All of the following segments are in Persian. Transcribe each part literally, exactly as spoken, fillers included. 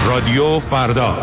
رادیو فردا.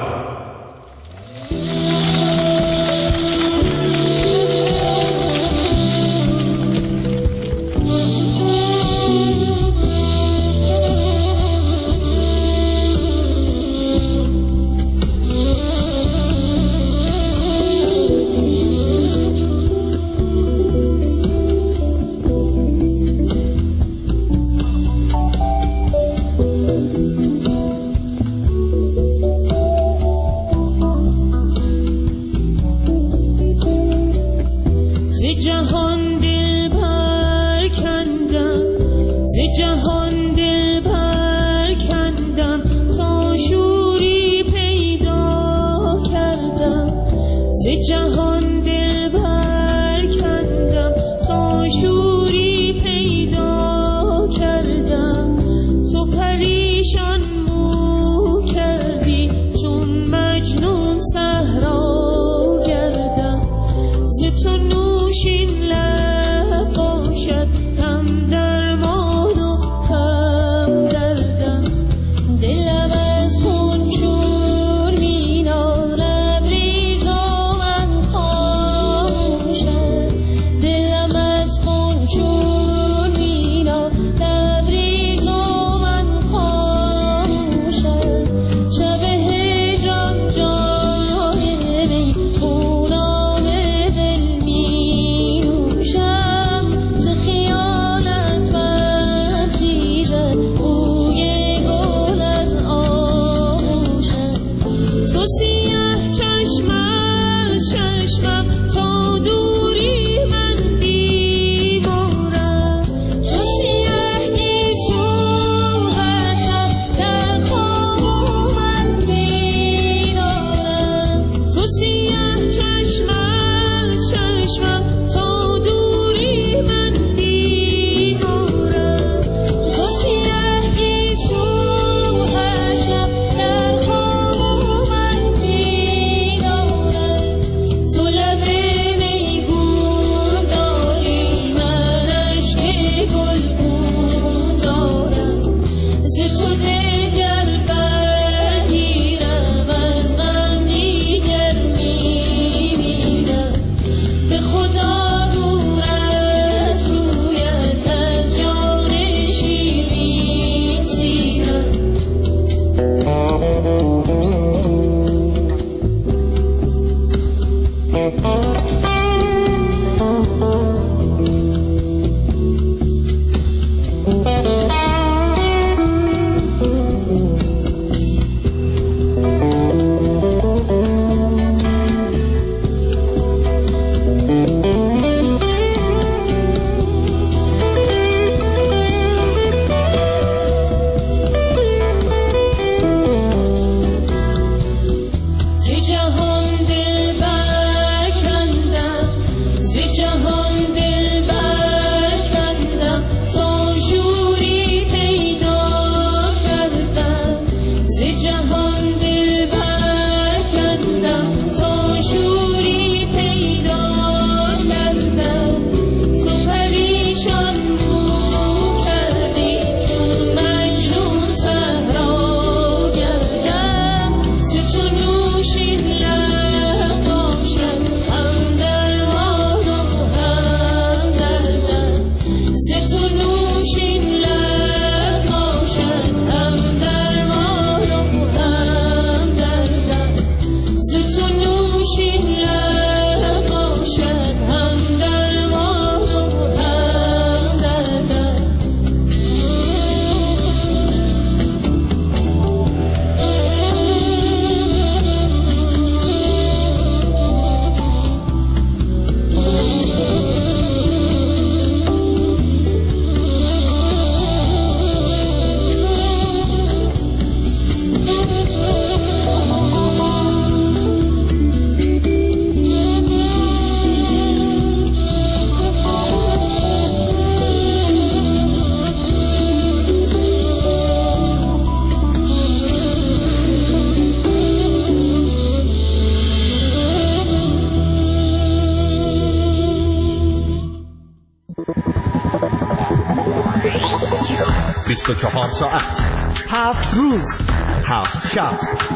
بیست و چهار ساعت هفت روز هفت شب،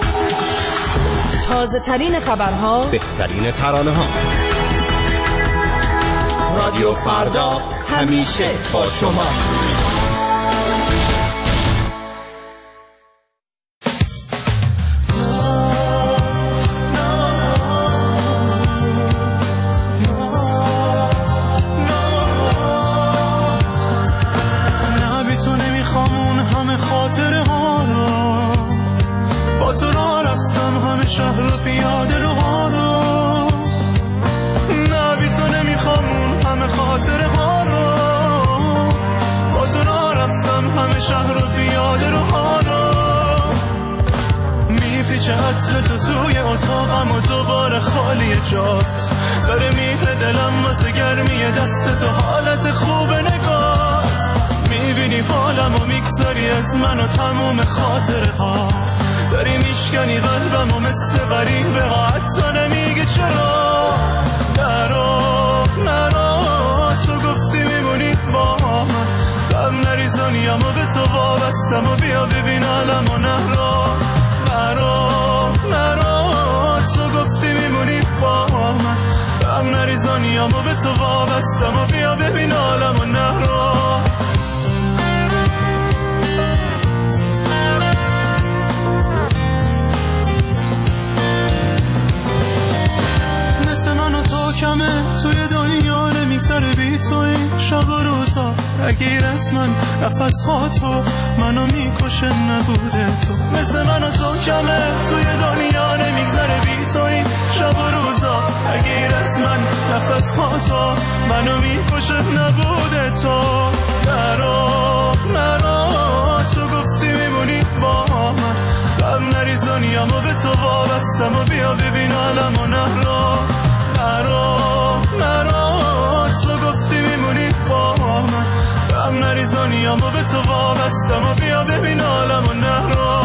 تازه ترین خبرها، بهترین ترانه ها. رادیو فردا همیشه با شماست. داره میپه دلم واسه گرمی دست تو، حالت خوب نگات میبینی حالم و میگذاری از من و تموم خاطره ها، داری میشکنی قلبم و مثل غریبه ها، حتی نمیگه چرا نرا نرا، تو گفتی میمونی با من، غم نریزانیم و به تو وابستم و بیا ببین عالم و نرا نرا نرا، تو گفتی میمونی با من، غم نریزانیم و به تو وابستم و بیا ببین عالم و نرا. مثل من و تو کمه توی دنیا نمیگذره بی تو این شب و روزا، اگه از من نفس ها تو منو میکشه نبوده تو، مثل من و تو کمه توی دنیا نمیگذره بی تو این شب و روزا، اگه از من نفس ها تو منو میکشه نبوده تو، نرا نرا، تو گفتی میمونی با من، غم نریزانیم و به تو وابستم و بیا ببین عالم و نرا نرا نرا، تو گفتی میمونی با من، غم نریزانیم و به تو وابستم و بیا ببین عالم و نرا.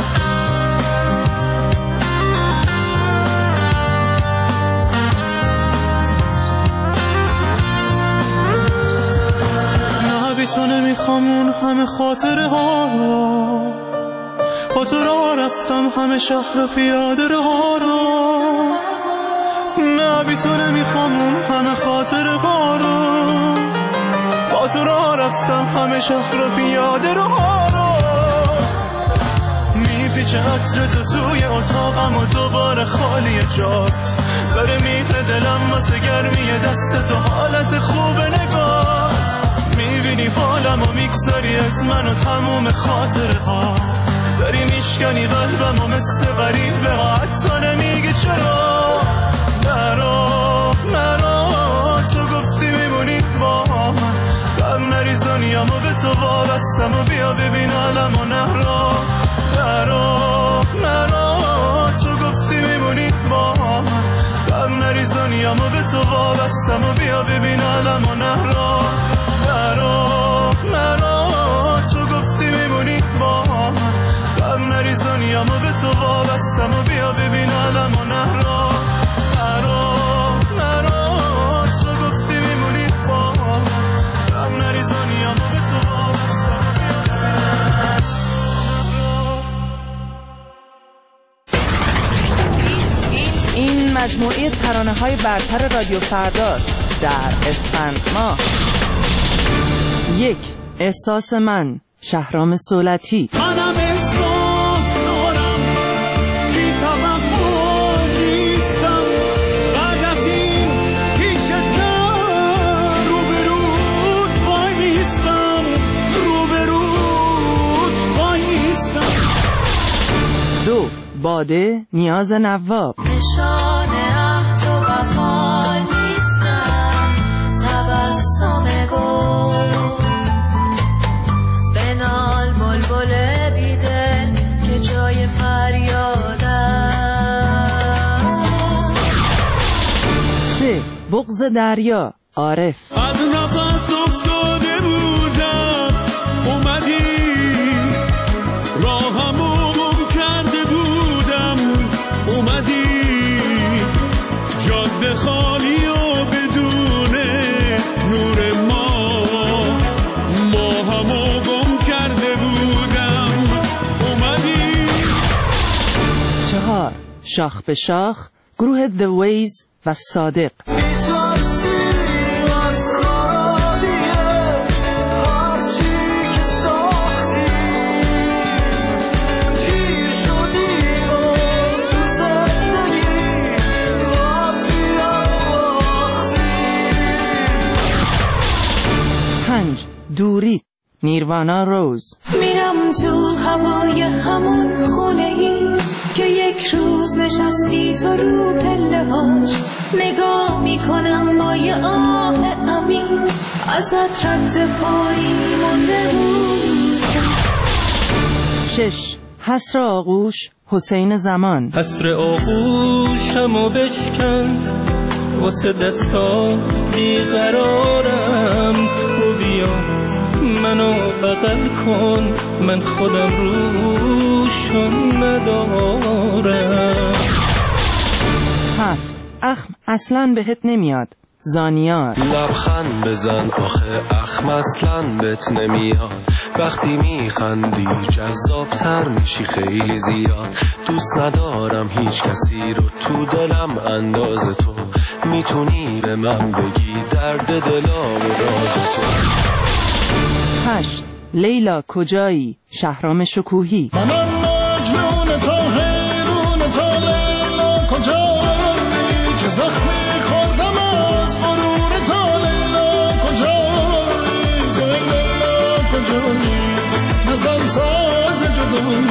نه بی تو نمیخوام اون همه خاطره ها رو، با تو راه رفتم همه شهر و پیاده ها رو، نه بی تو نمیخوام اون همه خاطره ها رو، با تو راه رفتم همه شهر و پیاده ها رو، میپیچه عطر تو توی اتاقم و دوباره خالی جات، داره میپه دلم واسه گرمی دست تو، حالت خوب نگات میبینی حالم و میگذاری از من و تموم خاطره ها، داری میشکنی قلبم و مثل غریبه ها، حتی نمیگه چرا نرا نرا، تو گفتی میمونی با من، غم نریزانیم و به تو وابستم و بیا ببین عالم و نرا نرا نرا، تو گفتی میمونی با من، غم نریزانیم و به تو وابستم و بیا ببین عالم و نرا نرا نرا، تو گفتی میمونی با من، غم نریزانیم و به تو وابستم و بیا ببین عالم و نرا نرا نرا، تو گفتی میمونی با من، غم نریزانیم و به تو وابستم و بیا ببین. این مجموعه ترانه های برتر رادیو فرداست در اسفند ماه. یک، احساس من، شهرام صولتی. منم احساس دارم بی توقع نیستم، بعد از این پیشتر روبروت بایستم، روبروت بایستم. دو، باده، نیاز نواب. نشان عهد و وفا نیستم، تبسم گل بنال بلبل بیدل که جای فریادم. سه، بغض دریا، عارف. از نفس افتاده بودم اومدی، راهمو گم کرده بودم اومدی، جاده خالی و بدون نور ما، ما همو گم کرده بودم اومدی. شاخ به شاخ، گروه The Ways و صادق. پنج دوری، نیروانا روز. میرم تو هوای همون خونه ای که یک روز نشستی تو رو پله هاش، نگاه میکنم با یه آه امین ازت رد پایی مونده بود. شش حسر آغوش، حسین زمان. حسر آغوشمو بشکن واسه دستا بیقرارم، تو بیا منو بغل کن، من خودم روشون ندارم. هفت اخم اصلاً بهت نمیاد، زانیار. لبخند بزن آخه اخم اصلاً بهت نمیاد، وقتی میخندی جذابتر میشی خیلی زیاد، دوست ندارم هیچ کسی رو تو دلم انداز تو، میتونی به من بگی درد دلا و راز تو. هشت لیلا کجایی، شهرام شکوهی. منم مجنون تا حیرون تا لیلا کجایی، چه زخمی خوردم از غرور تا لیلا کجایی، لیلا کجایی، مثل ساز جدایی.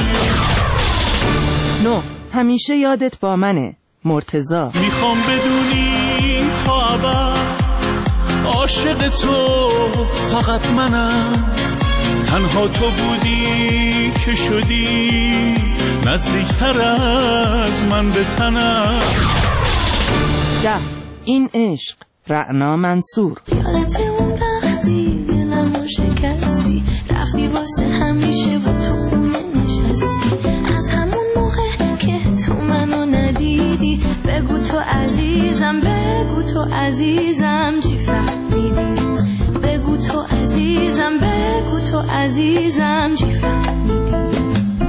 نه همیشه یادت با منه، مرتضی. میخوام بدونی تا ابد عاشق تو فقط منم، تنها تو بودی که شدی نزدیکتر از من به تنم. ده این عشق، رعنا منصور. یادت اون وقتی دلمو شکستی، رفتی واسه همیشه و تو خونه نشستی، از همون موقع که تو منو ندیدی، بگو تو عزیزم، بگو تو عزیزم چی فهمیدی، بگو تو عزیزم، بگو تو عزیزم چی فهمیدی.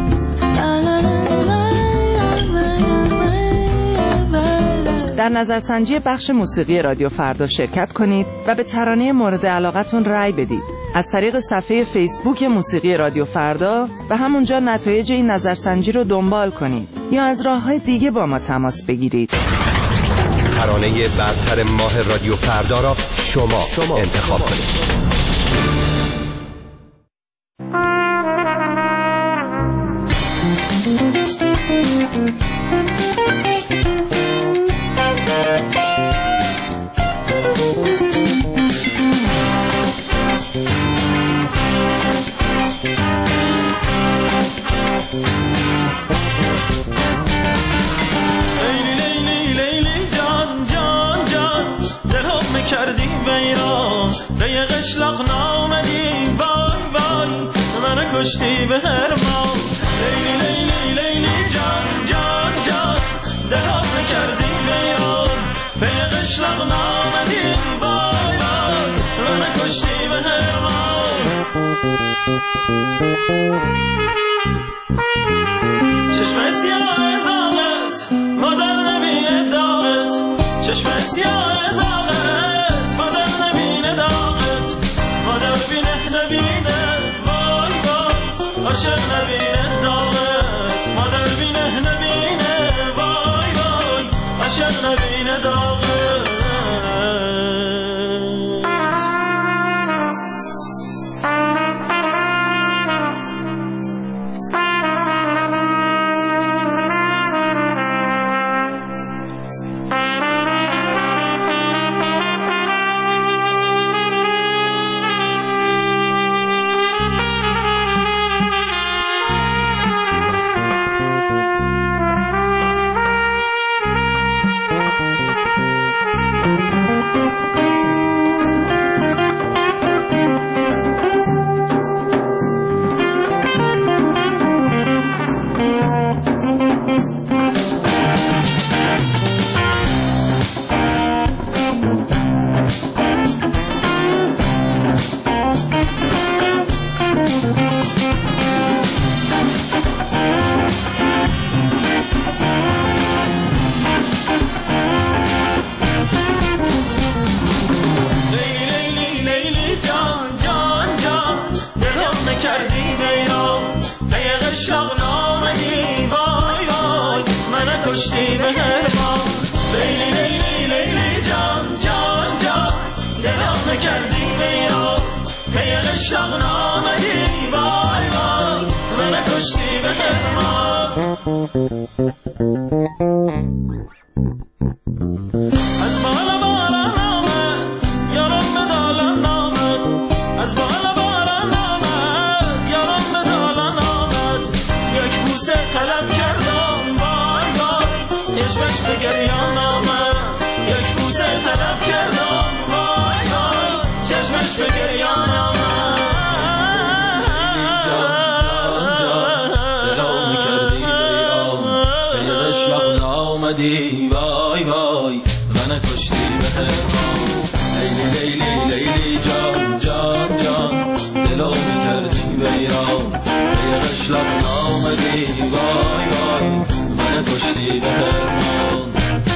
در نظرسنجی بخش موسیقی رادیو فردا شرکت کنید و به ترانه مورد علاقتون رأی بدید از طریق صفحه فیسبوک موسیقی رادیو فردا و همونجا نتایج این نظرسنجی رو دنبال کنید یا از راه‌های دیگه با ما تماس بگیرید. ترانه برتر ماه رادیو فردا را شما, شما انتخاب کنید. کردی بیران به یه قشلاق نامدی، وای وای منو کشتی به هرمان. لیلی لیلی لیلی جان جان جان دلم کردی بیران به یه قشلاق نامدی، وای وای منو کشتی به هرمان. چشم سیاه زالت مادر نبینه داغت، چشم سیاه زالت مادر نبینه داغت، مادر بینه نبینه وای وای عاشق نبینه داغت، مادر بینه نبینه وای وای عاشق نبینه داغت. کردی بیرام پی قشلاق نامدی وای وای من کشتی به هرمان لیلی لیلی لیلی جان جان جان دلم کردی بیرام پی قشلاق نامدی وای وای من کشتی به هرمان از بالا بالا نامد یارم به دالا نامد از بالا بالا نامد یارم به دالا نامد یک بوسه طلب کردم وای وای چشمش به گریان آمد یک بوسه طلب کردم وای وای چشمش به گریان آمد دلم کردی بیرام به قشلاق نامدی وای وای من کشتی به هرمان لیلی لیلی لیلی جان جان جان دلم کردی بیرام به قشلاق نامدی وای وای من کشتی به هرمان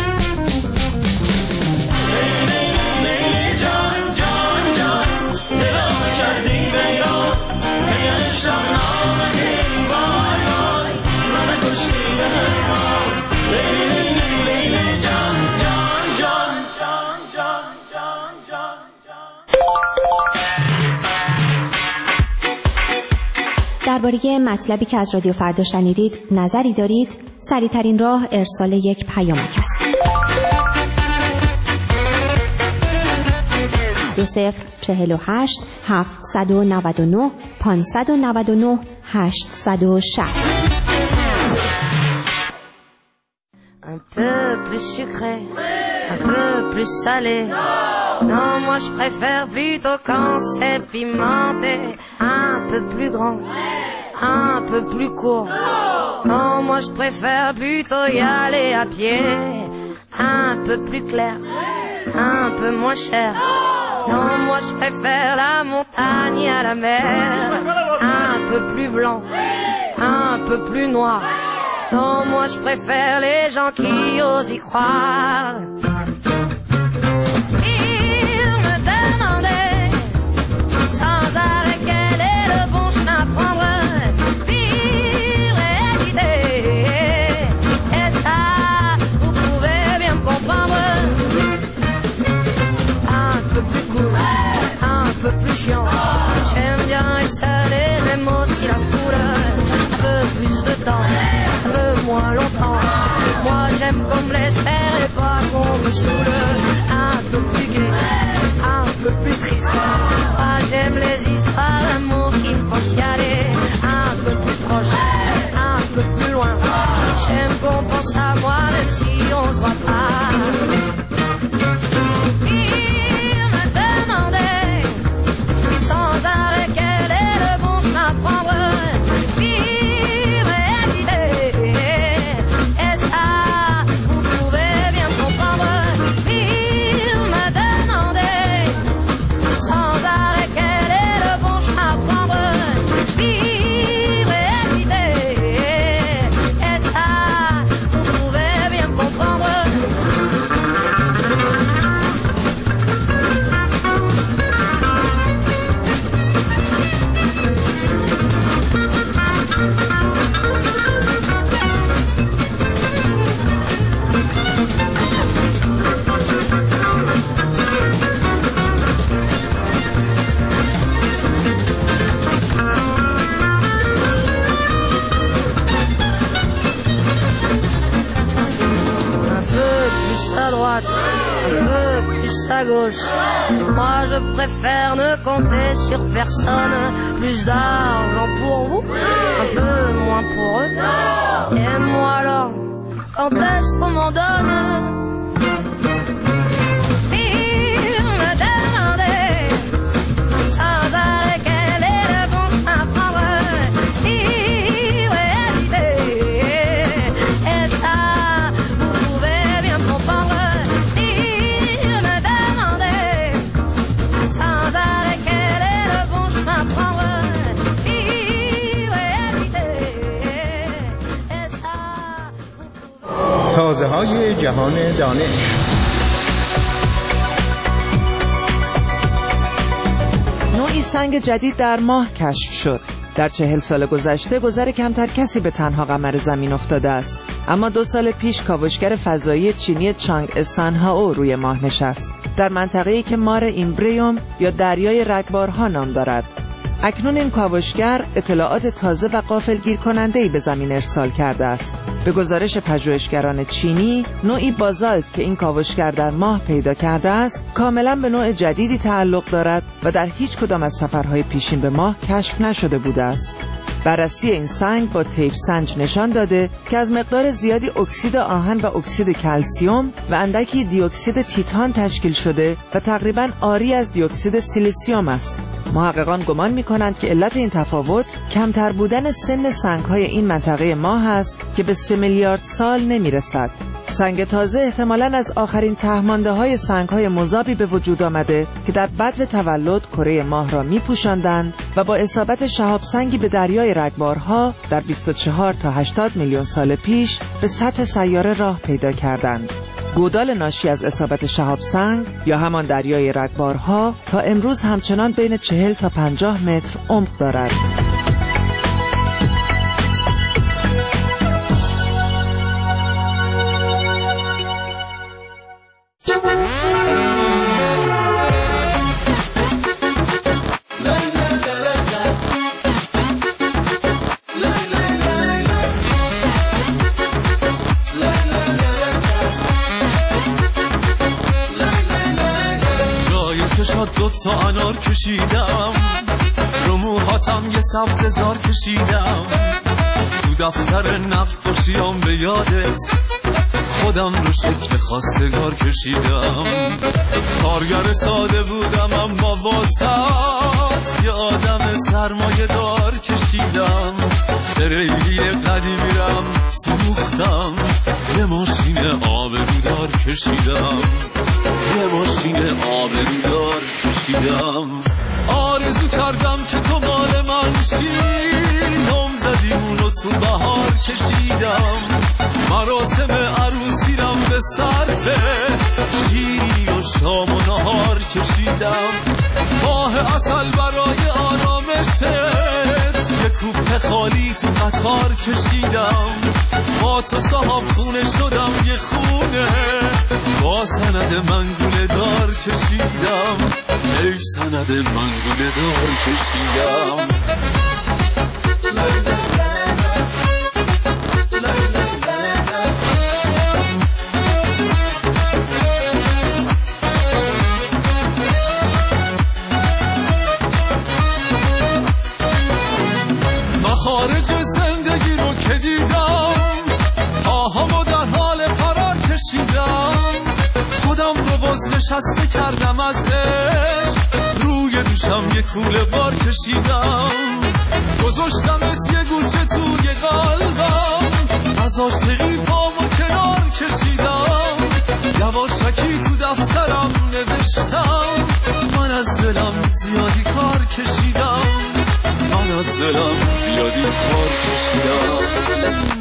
لیلی لیلی جان جان جان دلم کردی بیرام به قشلاق نامدی وای وای من کشتی به هرمان لیلی لیلی جان جان جان جان جان جان جان درباره مطلبی که از رادیو فردا شنیدید نظری دارید؟ سریع‌ترین راه ارسال یک پیامک است. دو صفر چهل و هشت هفتصد و نود و نه پانصد و نود و نه هشتصد و شصت. Un peu plus sucré, un peu plus salé. Non, moi je préfère plutôt quand c'est pimenté. Un peu plus grand, un peu plus court. Non, moi je préfère plutôt y aller à pied. Un peu plus clair, un peu moins cher. Non, moi je préfère la montagne à la mer. Un peu plus blanc, un peu plus noir. Non, moi je préfère les gens qui osent y croire. Il me demandait sans arrêt quel est le bon chemin à prendre. Vivre et hésiter, et ça, vous pouvez bien me comprendre. Un peu plus cool, un peu plus chiant. J'aime bien être seul et j'aime aussi la foule. Un peu plus de temps, un peu moins longtemps. Moi j'aime qu'on me laisse faire et pas qu'on me saoule. Un peu plus gai, un peu plus triste. Moi j'aime les histoires d'amour qui me font chialer. Un peu plus proche, un peu plus loin. J'aime qu'on pense à moi même si on se voit pas. Il me demandait sans arrêt quel est le bon chemin à prendre. Un peu plus à gauche. Moi je préfère ne compter sur personne. Plus d'argent pour vous, un peu moins pour eux. Et moi alors, quand est-ce qu'on m'en donne? Il me demandait sans arrêt quel est le bon chemin à prendre. Vivre et hésiter, et ça vous pouvez bien comprendre. تازه های جهان دانش. نوعی سنگ جدید در ماه کشف شد. در چهل سال گذشته گذر کمتر کسی به تنها قمر زمین افتاده است، اما دو سال پیش کاوشگر فضایی چینی چانگ سانهائو روی ماه نشست، در منطقه‌ای که مار ایمبریوم یا دریای رگبارها نام دارد. اکنون این کاوشگر اطلاعات تازه و غافلگیر کننده‌ای به زمین ارسال کرده است. به گزارش پژوهشگران چینی، نوعی بازالت که این کاوشگر در ماه پیدا کرده است، کاملا به نوع جدیدی تعلق دارد و در هیچ کدام از سفرهای پیشین به ماه کشف نشده بوده است. بررسی این سنگ با تیپ سنج نشان داده که از مقدار زیادی اکسید آهن و اکسید کلسیم و اندکی دی اکسید تیتان تشکیل شده و تقریباً عاری از دی اکسید سیلیسیوم است. محققان گمان می‌کنند که علت این تفاوت کمتر بودن سن سنگ‌های این منطقه ماه است که به سه میلیارد سال نمی‌رسد. سنگ تازه احتمالاً از آخرین ته‌مانده‌های سنگ‌های مذابی به وجود آمده که در بدو تولد کره ماه را می‌پوشاندند و با اصابت شهاب سنگی به دریای رگبارها در بیست و چهار تا هشتاد میلیون سال پیش به سطح سیاره راه پیدا کردند. گودال ناشی از اصابت شهاب سنگ یا همان دریای رگبارها تا امروز همچنان بین چهل تا پنجاه متر عمق دارد. دو تا انار کشیدم، رو موهاتم یه سبز زار کشیدم، تو دفتر نقاشیام به یادت خودم رو شکل خواستگار کشیدم. کارگر ساده بودم اما واسط یه آدم سرمایه دار کشیدم. تریلی قدیمی رم فروختم، یه ماشین آبرودار کشیدم، یه ماشین آبرودار کشیدم. آرزو کردم که تو مال من شی، نام زدیمونو تو بهار کشیدم. مراسم عروسی رم به صرفه شیری و شام و نهار کشیدم. ماه اصل برای آرامشت یه کوپه خالی تو قطار کشیدم. با تو صاحب خونه شدم یه خونه، با سند منگوله دار کشیدم، ای سند منگوله دار کشیدم. مخارج زندگی رو که دیدم، آهامو در حال فرار کشیدم. خودم رو باز نشسته کردم از عشق، روی دوشم یه کوله بار کشیدم. گذاشتمت یه گوشه توی قلبم، از عاشقی پامو کنار کشیدم. یواشکی تو دفترم نوشتم، من از دلم زیادی کار کشیدم، من از دلم زیادی کار کشیدم.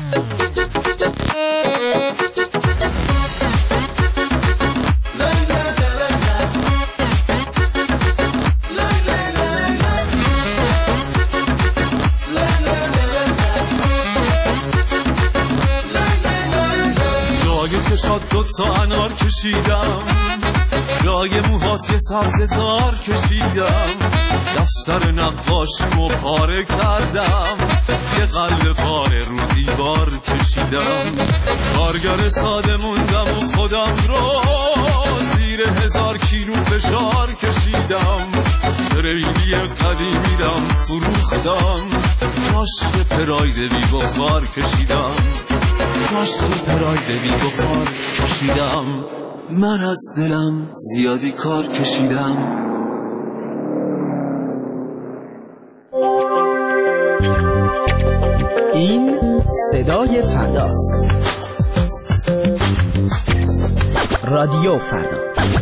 جای چشات دو تا انار کشیدم، جای موهات یه سبز زار کشیدم. دفتر نقاشیمو پاره کردم، یه قلب پاره رو دیوار کشیدم. کارگر ساده موندم و خودم رو زیر هزار کیلو فشار کشیدم. تریلی قدیمیرم فروختم، جاش یه پراید بی بخار کشیدم، جاش یه پراید بی بخار کشیدم. من از دلم زیادی کار کشیدم. این صدای فرداست. رادیو فردا.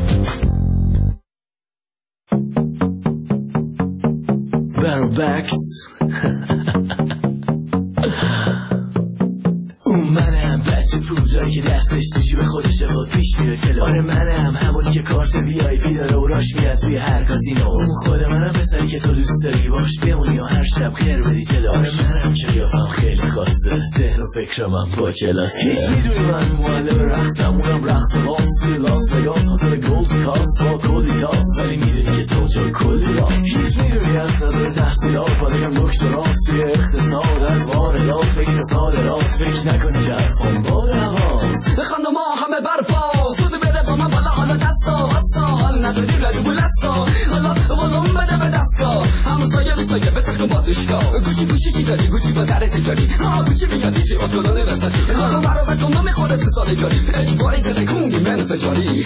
بربکس اومدم بچه پولای پولا که دستش تو جیب خودشه و پیش میره جلو. آره منم همونی که کارت وی آی پی داره و راش میاد توی هر کازینو. اون خود منم پسری که تو دوست داری باش بمونی و هر شب خیر بدی جلو. آره منم که قیافم خیلی خاصه، ذهن و فکرم هم با کلاسه. هیچ میدونی من معلم رقصم، اونم رقص باز توی لاس وگاس هتل گولد کاست با کلی تاس. ولی میدونی که تو جا کلی راست. هیچ میدونی از نظر تحصیلات بالیم دکتراست توی اقتصاد، از واردات بگیر صادرات. فکر نکنی که ارفان با رواست. بخند ما همه برپا سود بده با من بالا حالا دستا وستا. حال نداری ردو بلستا حالا ولوم بده به دستگاه. همسایه بسایه به تخت باتشگاه. گوشی گوشی چی داری گوشی با در تجاری. ها گوشی میادی چی اتولانه وسطی. حالا مرا به تو نمیخوره تو سال جاری. اجباری زده کنگی من فجاری.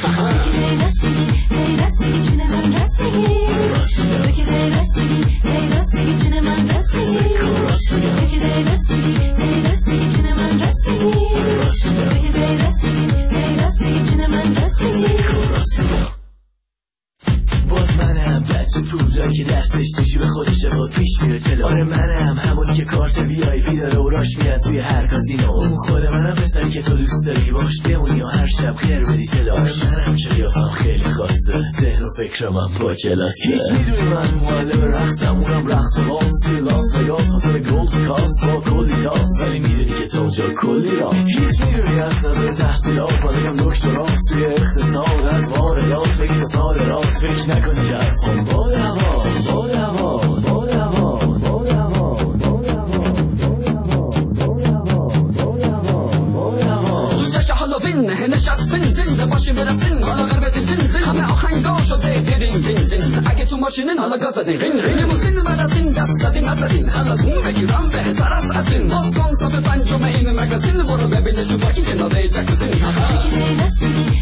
که دستش تو جیب خودشه و پیش میره جلو. آره منم همونی که کارت وی آی پی داره و راش میاد توی هر کازینو. اون خود منم پسری که تو دوست داری باش بمونی و هر شب خیر بدی جلو. آره منم که قیافم خیلی خاصه، ذهن و فکرم هم با کلاسه. هیچ میدونی من معلم رقصم، اونم رقص باز توی لاس وگاس هتل گولد کاست با کلی تاس. ولی میدونی که تو جا کلی راست. هیچ میدونی از نظر تحصیلات بالیم دکتراست توی اقتصاد، از واردات بگیر صادرات. فکر نکنی که ارفان با رواست. با رواست با رواست با رواست با رواست. دوستش هالووین نشستین زنده باشیم برسین حالا غربت دین دین. همه آهنگا شده دیرین دین دین. اگه تو ماشینین حالا گاز بدین رین رین. موسین برسین دست زدین نزدین حالا اون بگیرم بهتر است از این. باز کن صف پنجم این مگزین برو ببینش تو با این کناره جکوزین.